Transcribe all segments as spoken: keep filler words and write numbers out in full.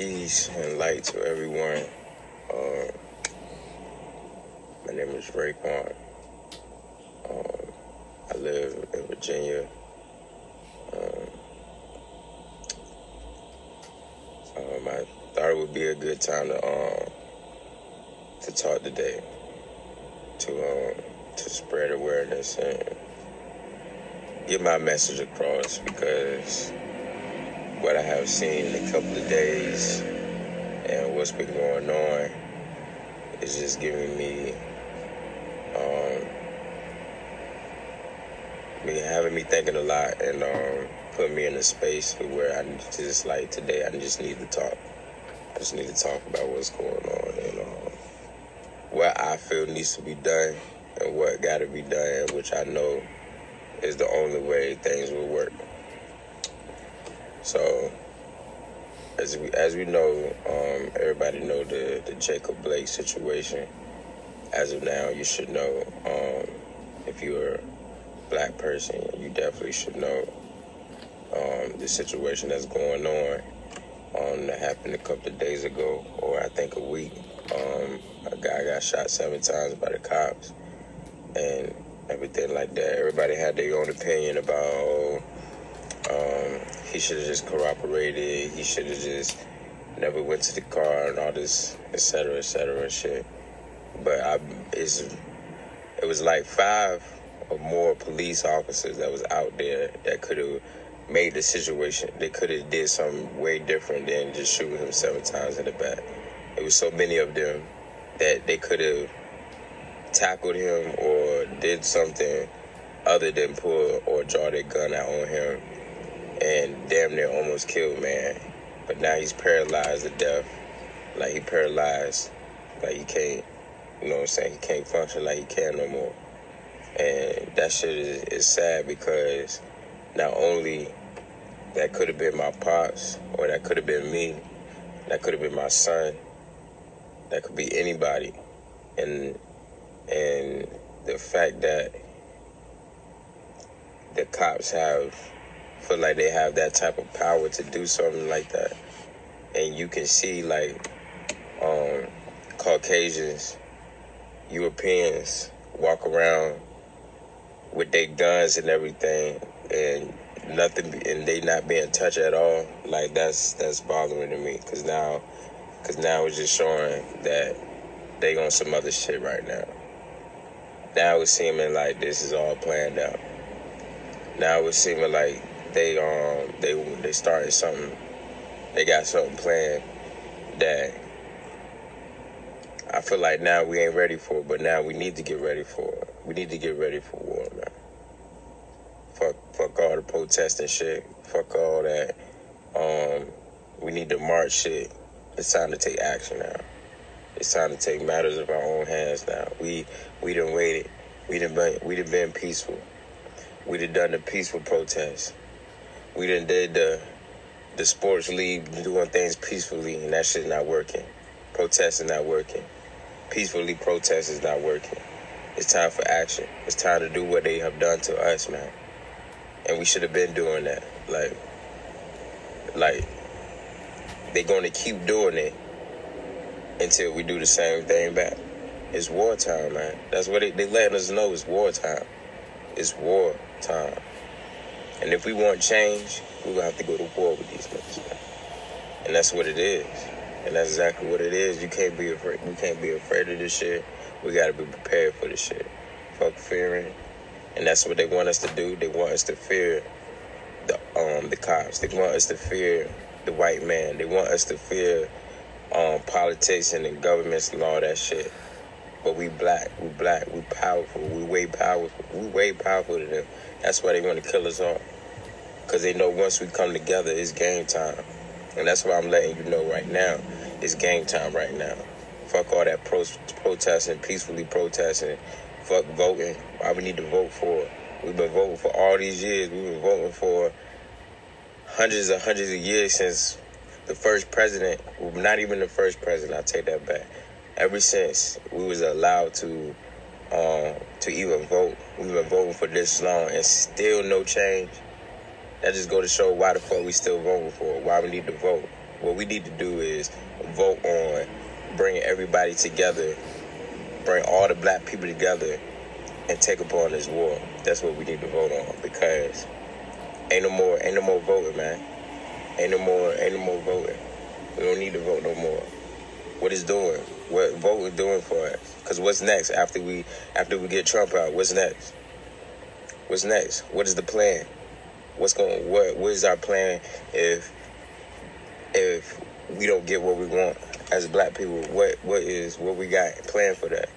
Peace and light to everyone. Um, my name is Raekwon. Um, I live in Virginia. Um, um, I thought it would be a good time to um, to talk today, to um, to spread awareness and get my message across, because what I have seen in a couple of days and what's been going on is just giving me, um, me having me thinking a lot, and um, putting me in a space where I need to just, like, today, I just need to talk. I just need to talk about what's going on and um, what I feel needs to be done and what got to be done, which I know is the only way things will work. So, as we as we know, um, everybody know the, the Jacob Blake situation. As of now, you should know. Um, if you're a black person, you definitely should know um, the situation that's going on. Um, that happened a couple of days ago, or I think a week. Um, a guy got shot seven times by the cops, and everything like that. Everybody had their own opinion about, oh, um, he should have just cooperated, he should have just never went to the car and all this, et cetera, et cetera, shit. But I, it's, it was like five or more police officers that was out there that could have made the situation. They could have did something way different than just shooting him seven times in the back. It was so many of them that they could have tackled him or did something other than pull or draw their gun out on him and damn near almost killed, man. But now he's paralyzed to death. Like, he paralyzed. Like, he can't, you know what I'm saying? He can't function like he can no more. And that shit is, is sad, because not only that could have been my pops, or that could have been me, that could have been my son, that could be anybody. And and the fact that the cops have, feel like they have that type of power to do something like that. And you can see, like, um, Caucasians, Europeans walk around with their guns and everything, and nothing, and they not being touched at all. Like, that's that's bothering to me, because now, because now it's just showing that they on some other shit right now. Now it's seeming like this is all planned out. Now it's seeming like they um they they started something. They got something planned that I feel like now we ain't ready for, but now we need to get ready for. We need to get ready for war, man. Fuck, fuck all the protesting shit. Fuck all that. Um, we need to march shit. It's time to take action now. It's time to take matters of our own hands now. We we done waited. We done been we done been peaceful. We done done the peaceful protests. We done did the the sports league doing things peacefully, and that shit not working. Protesting not working. Peacefully protest is not working. It's time for action. It's time to do what they have done to us, man. And we should have been doing that. Like, like they gonna keep doing it until we do the same thing back. It's wartime, man. That's what they, they letting us know. It's wartime. It's war time. And if we want change, we're going to have to go to war with these niggas, man. And that's what it is. And that's exactly what it is. You can't be afraid. We can't be afraid of this shit. We got to be prepared for this shit. Fuck fearing. And that's what they want us to do. They want us to fear the um the cops. They want us to fear the white man. They want us to fear um politics and the governments and all that shit. But we black, we black, we powerful, we way powerful, we way powerful than them. That's why they want to kill us all. Because they know once we come together, it's game time. And that's why I'm letting you know right now, it's game time right now. Fuck all that pro- protesting, peacefully protesting. Fuck voting. Why we need to vote for? We've been voting for all these years. We've been voting for hundreds and hundreds of years since the first president. Well, not even the first president, I take that back. Ever since we was allowed to um, to even vote, we've been voting for this long, and still no change. That just go to show why the fuck we still voting for it, why we need to vote. What we need to do is vote on bringing everybody together, bring all the black people together, and take upon this war. That's what we need to vote on, because ain't no more, ain't no more voting, man. Ain't no more, ain't no more voting. We don't need to vote no more. What it's doing, what vote is doing for us. Because what's next after we, after we get Trump out? What's next? What's next? What is the plan? What's going? What What is our plan if if we don't get what we want as black people? What What is what we got planned for that?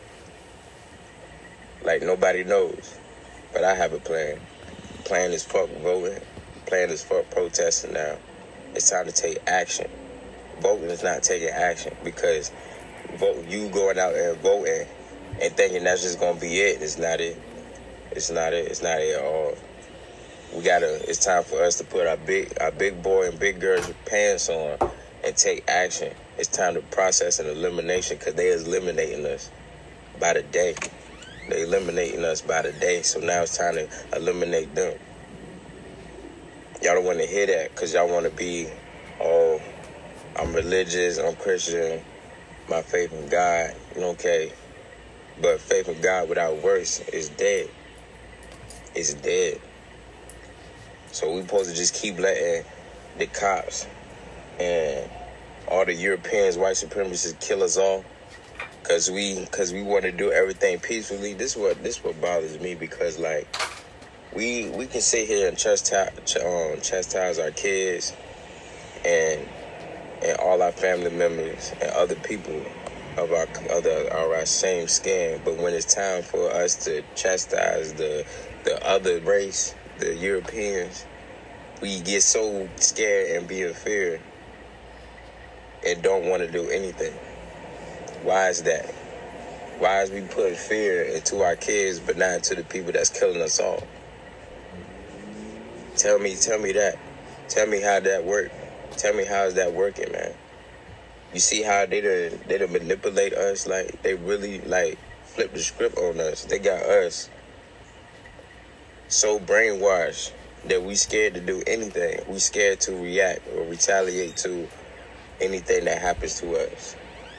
Like, nobody knows, but I have a plan. Plan is fuck voting. Plan is fuck protesting now. It's time to take action. Voting is not taking action, because vote you going out and voting and thinking that's just gonna be it. It's not it. It's not it. It's not it at all. We gotta. It's time for us to put our big, our big boy and big girl pants on and take action. It's time to process an elimination, because they is eliminating us by the day. They eliminating us by the day. So now it's time to eliminate them. Y'all don't want to hear that, because y'all want to be, oh, I'm religious, I'm Christian, my faith in God. Okay, but faith in God without works is dead. It's dead. So we supposed to just keep letting the cops and all the Europeans, white supremacists, kill us all, cause we, cause we want to do everything peacefully. This what this what bothers me, because like we we can sit here and chastise, um, chastise our kids and and all our family members and other people of our other our same skin, but when it's time for us to chastise the the other race, the Europeans, we get so scared and be in fear and don't want to do anything. Why is that? Why is we putting fear into our kids but not into the people that's killing us all? Tell me, tell me that. Tell me how that worked. Tell me how is that working, man? You see how they done, they done manipulate us? Like, they really, like, flip the script on us. They got us so brainwashed that we scared to do anything. We scared to react or retaliate to anything that happens to us.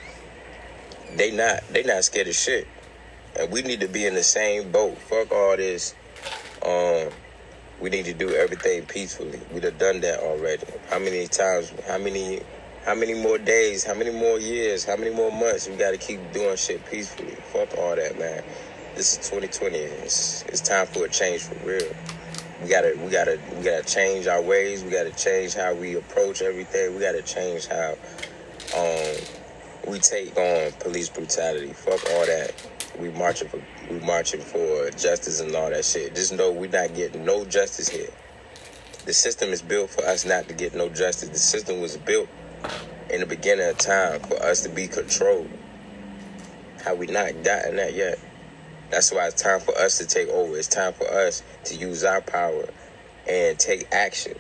They not, they not scared of shit. And we need to be in the same boat. Fuck all this. Um, we need to do everything peacefully. We done done that already. How many times, how many, how many more days, how many more years, how many more months we got to keep doing shit peacefully? Fuck all that, man. This is twenty twenty. It's, it's time for a change for real. We gotta, we gotta, we gotta change our ways. We gotta change how we approach everything. We gotta change how um, we take on police brutality. Fuck all that. We marching for, we marching for justice and all that shit. Just know we're not getting no justice here. The system is built for us not to get no justice. The system was built in the beginning of time for us to be controlled. How we not gotten that yet? That's why it's time for us to take over. It's time for us to use our power and take action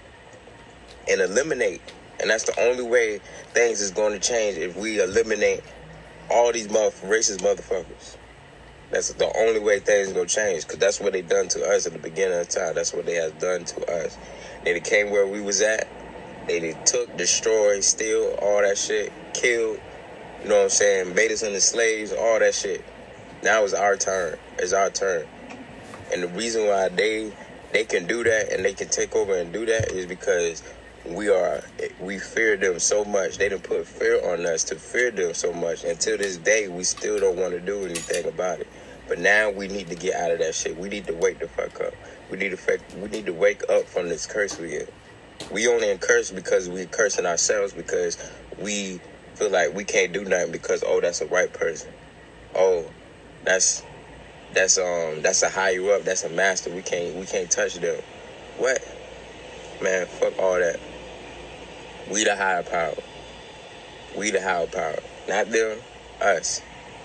and eliminate. And that's the only way things is going to change, if we eliminate all these motherf- racist motherfuckers. That's the only way things are going to change, because that's what they done to us at the beginning of time. That's what they have done to us. They came where we was at. They took, destroyed, steal, all that shit, killed, you know what I'm saying, made us into slaves, all that shit. Now it's our turn. It's our turn. And the reason why they they can do that and they can take over and do that is because we are we fear them so much. They done put fear on us to fear them so much. Until this day, we still don't want to do anything about it. But now we need to get out of that shit. We need to wake the fuck up. We need to we need to wake up from this curse we in. We only in curse because we cursing ourselves, because we feel like we can't do nothing because, oh, that's a white person. Oh, That's that's um that's a higher up. That's a master. We can't we can't touch them. What? Man, fuck all that. We the higher power. We the higher power. Not them, us.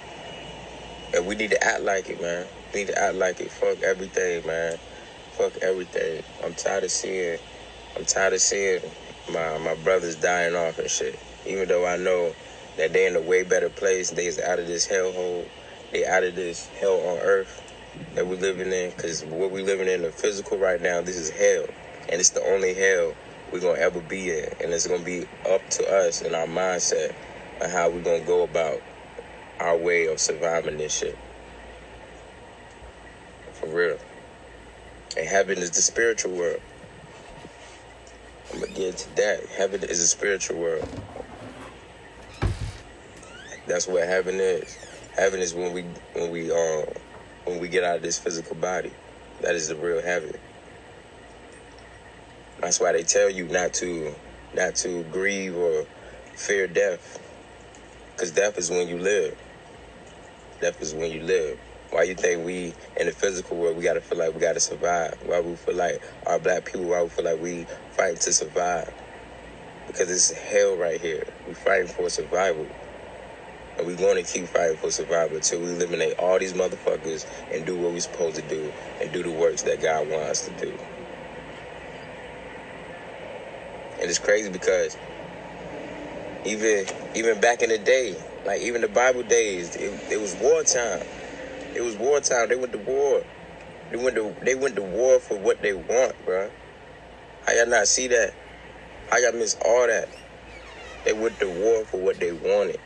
And we need to act like it, man. We need to act like it. Fuck everything, man. Fuck everything. I'm tired of seeing I'm tired of seeing my my brothers dying off and shit. Even though I know that they're in a way better place, they is out of this hellhole. They out of this hell on earth that we're living in, because what we're living in the physical right now, this is hell. And it's the only hell we're going to ever be in. And it's going to be up to us and our mindset and how we're going to go about our way of surviving this shit. For real. And heaven is the spiritual world. I'm going to get to that. Heaven is a spiritual world. That's what heaven is. Heaven is when we when we um when we get out of this physical body. That is the real heaven. That's why they tell you not to not to grieve or fear death. Because death is when you live. Death is when you live. Why you think we in the physical world we gotta feel like we gotta survive? Why we feel like our black people? Why we feel like we fighting to survive? Because it's hell right here. We fighting for survival. And we're going to keep fighting for survival until we eliminate all these motherfuckers and do what we're supposed to do and do the works that God wants us to do. And it's crazy because even even back in the day, like even the Bible days, it, it was wartime. It was wartime. They went to war. They went to they went to war for what they want, bro. How y'all not see that? How y'all miss all that? They went to war for what they wanted.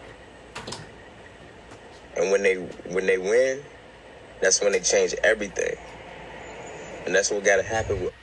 And when they when they win, that's when they change everything. And that's what gotta happen with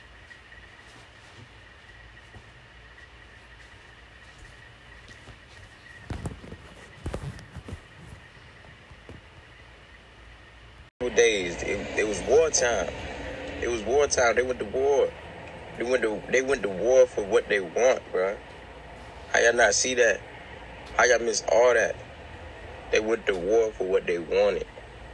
days. It, it was wartime. It was wartime. They went to war. They went to they went to war for what they want, bro. How y'all not see that? How y'all miss all that? They went to war for what they wanted.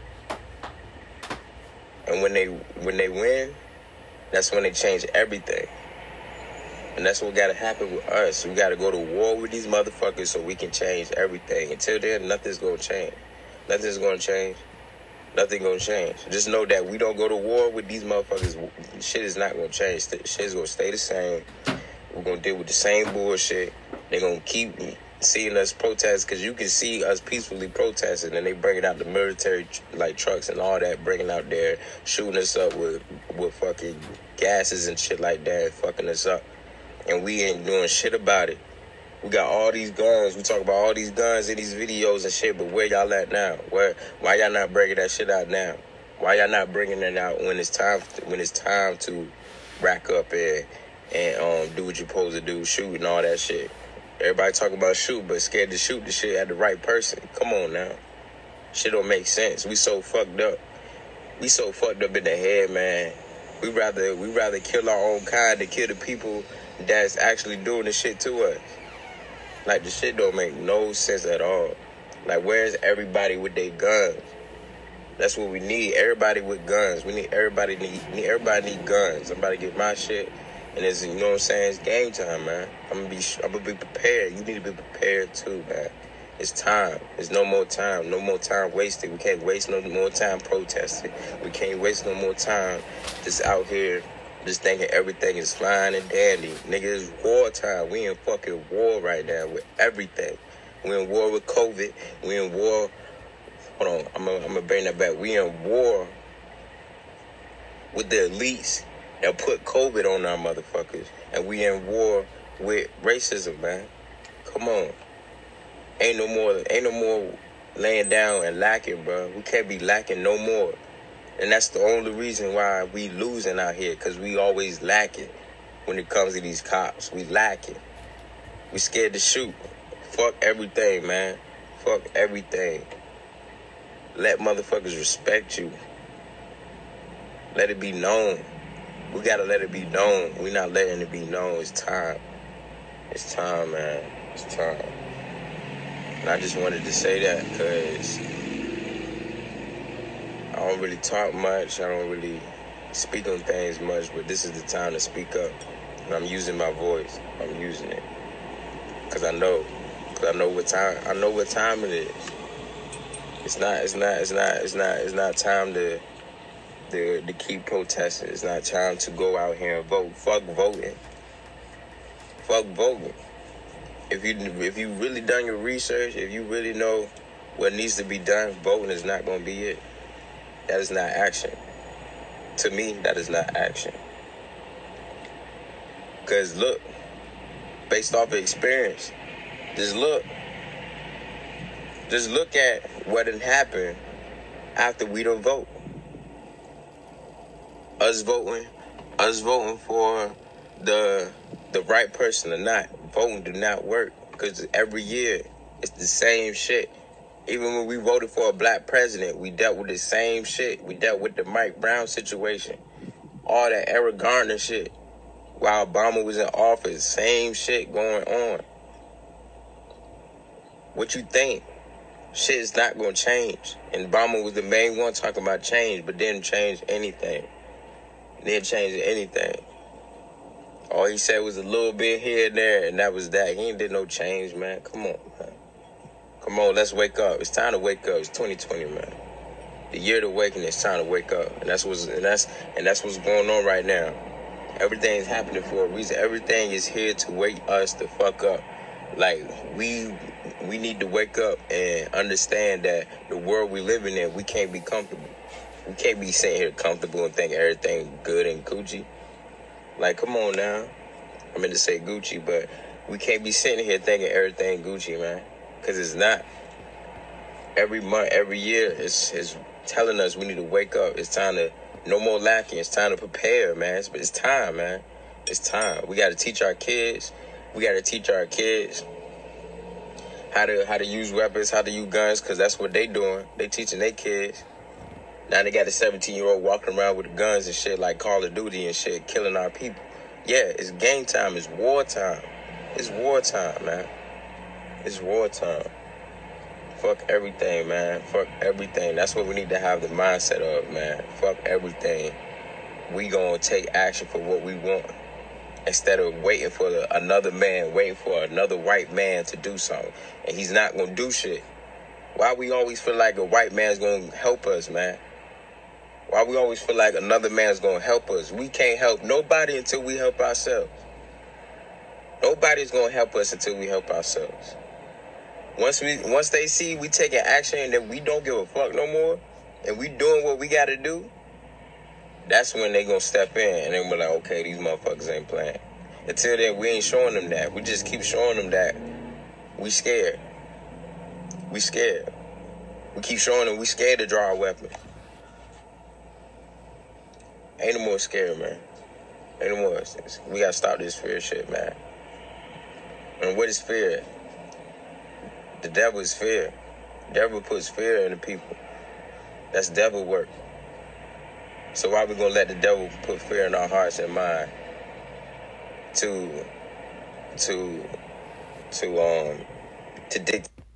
And when they when they win, that's when they change everything. And that's what gotta happen with us. We gotta go to war with these motherfuckers so we can change everything. Until then, nothing's gonna change. Nothing's gonna change. Nothing gonna change. Just know that we don't go to war with these motherfuckers. Shit is not gonna change. Shit is gonna stay the same. We're gonna deal with the same bullshit. They're gonna keep seeing us protest, because you can see us peacefully protesting, and they bringing out the military like trucks and all that, bringing out there, shooting us up with with fucking gases and shit like that, and fucking us up, and we ain't doing shit about it. We got all these guns. We talk about all these guns in these videos and shit, but where y'all at now? Where? Why y'all not bringing that shit out now? Why y'all not bringing it out when it's time? When it's time to rack up and and um do what you're supposed to do, shoot and all that shit. Everybody talk about shoot, but scared to shoot the shit at the right person. Come on now. Shit don't make sense. We so fucked up. We so fucked up in the head, man. We rather we rather kill our own kind than kill the people that's actually doing the shit to us. Like, the shit don't make no sense at all. Like, where's everybody with their guns? That's what we need. Everybody with guns. We need everybody need, need everybody need guns. I'm about to get my shit. And it's, you know what I'm saying? It's game time, man. I'm gonna be, I'm gonna be prepared. You need to be prepared too, man. It's time. There's no more time. No more time wasted. We can't waste no more time protesting. We can't waste no more time just out here just thinking everything is fine and dandy. Nigga, it's war time. We in fucking war right now with everything. We in war with COVID. We in war. Hold on. I'm gonna, I'm gonna bring that back. We in war with the elites that put COVID on our motherfuckers, and we in war with racism, man. Come on, ain't no more, ain't no more laying down and lacking, bro. We can't be lacking no more, and that's the only reason why we losing out here, cause we always lacking when it comes to these cops. We lacking. We scared to shoot. Fuck everything, man. Fuck everything. Let motherfuckers respect you. Let it be known. We gotta let it be known. We not letting it be known. It's time. It's time, man. It's time. And I just wanted to say that because I don't really talk much. I don't really speak on things much, but this is the time to speak up. And I'm using my voice. I'm using it. Because I know. Because I know what time I know what time it is. It's not it's not it's not it's not it's not time to To, to keep protesting. It's not time to go out here and vote. Fuck voting. Fuck voting. If you if you really done your research, if you really know what needs to be done, voting is not going to be it. That is not action. To me, that is not action. Because look, based off of experience, just look. Just look at what had happened after we don't vote. Us voting, us voting for the the right person or not. Voting do not work because every year it's the same shit. Even when we voted for a black president, we dealt with the same shit. We dealt with the Mike Brown situation. All that Eric Garner shit. While Obama was in office, same shit going on. What you think? Shit is not going to change. And Obama was the main one talking about change, but didn't change anything. Didn't change anything. All he said was a little bit here and there, and that was that. He ain't did no change, man. Come on, man. Come on, let's wake up. It's time to wake up. It's twenty twenty, man. The year of awakening. It's time to wake up, and that's what's and that's and that's what's going on right now. Everything's happening for a reason. Everything is here to wake us the fuck up. Like we we need to wake up and understand that the world we living in, we can't be comfortable. We can't be sitting here comfortable and think everything good and Gucci. Like, come on now. I meant to say Gucci, but we can't be sitting here thinking everything Gucci, man. Because it's not. Every month, every year, it's, it's telling us we need to wake up. It's time to, no more lacking. It's time to prepare, man. It's, it's time, man. It's time. We got to teach our kids. We got to teach our kids how to how to use weapons, how to use guns, because that's what they doing. They teaching their kids. Now they got a seventeen-year-old walking around with guns and shit like Call of Duty and shit, killing our people. Yeah, it's game time. It's war time. It's war time, man. It's war time. Fuck everything, man. Fuck everything. That's what we need to have the mindset of, man. Fuck everything. We gonna take action for what we want instead of waiting for the, another man, waiting for another white man to do something. And he's not gonna do shit. Why we always feel like a white man's gonna help us, man? Why we always feel like another man's gonna help us? We can't help nobody until we help ourselves. Nobody's gonna help us until we help ourselves. Once we, once they see we taking action and that we don't give a fuck no more, and we doing what we gotta do, that's when they gonna step in and then we're like, okay, these motherfuckers ain't playing. Until then, we ain't showing them that. We just keep showing them that we scared. We scared. We keep showing them we scared to draw our weapon. Ain't no more scared, man. Ain't no more. We gotta stop this fear shit, man. And what is fear? The devil is fear. The devil puts fear in the people. That's devil work. So why we gonna let the devil put fear in our hearts and mind to, to, to, um, to dictate